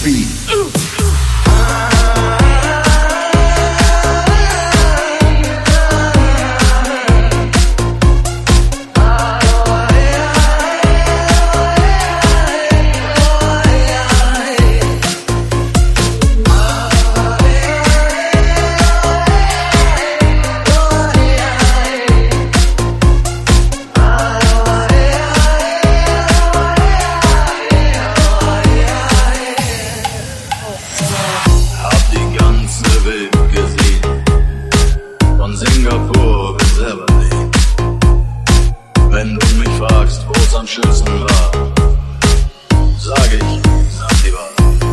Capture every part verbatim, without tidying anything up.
Beat. Singapur bis Everly. Wenn du mich fragst, wo's am schönsten war, sag ich, Sansibar.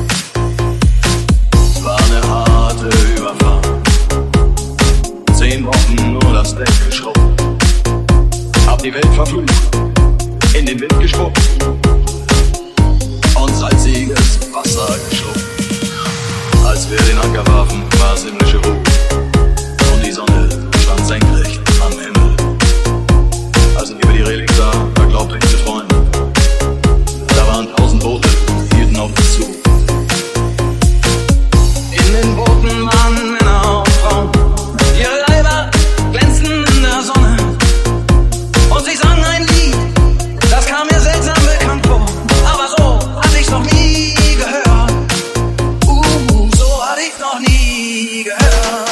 Es war eine harte Überfahrt, zehn Wochen nur das Deck geschrubbt, hab die Welt verflucht, in den Wind gespuckt und salziges Wasser geschluckt. Als wir den Anker warfen, war's himmlische Ruhe. Die Sonne stand senkrecht am Himmel. Als ich über die Reling sah, da glaubte ich zu träumen. Da waren tausend Boote, die hielten auf uns zu. In den Booten waren Männer und Frauen. Ihre Leiber glänzten in der Sonne. Und sie sangen ein Lied, das kam mir seltsam bekannt vor. Aber so hatte ich's noch nie gehört. Uh, so hatte ich's noch nie gehört.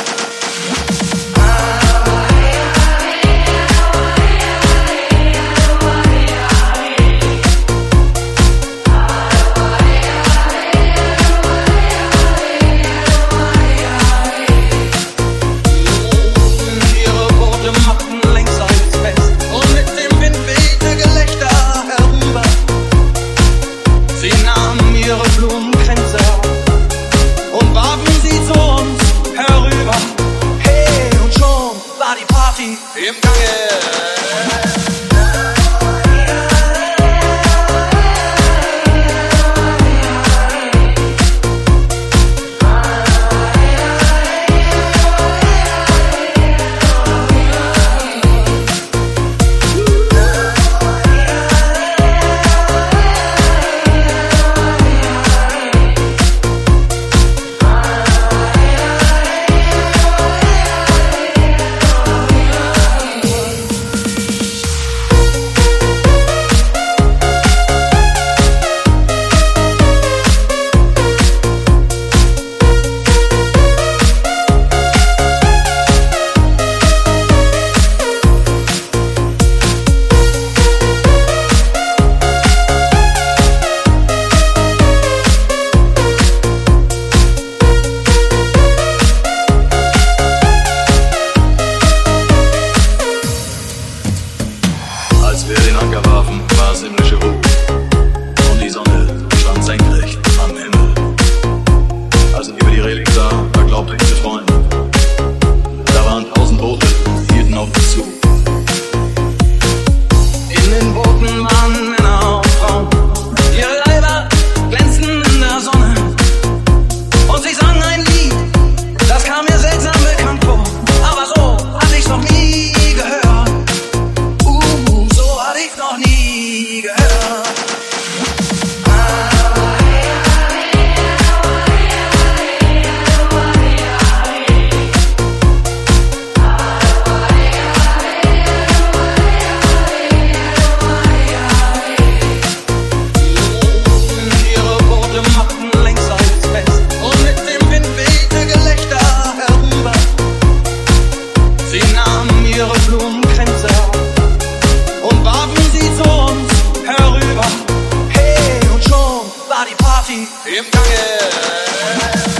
Im Gange. Als wir den Anker warfen, war's himmlische Ruhe. Und die Sonne stand senkrecht am Himmel. Als ich über die Reling sah, da glaubte ich zu träumen. Da waren tausend Boote, die hielten auf uns zu. In den Booten waren Männer und Frauen. Ihre Leiber glänzten in der Sonne. Und sie sangen ein Lied, das kam mir seltsam bekannt vor. Aber so hatte ich's noch nie gehört. Noch nie gehört. Ihre Boote machten längsseits fest und mit dem Wind wehte Gelächter herüber. Sie nahmen ihre Blumenkränze und warfen sie zu uns herüber. Hey, und schon war die Party im Gange.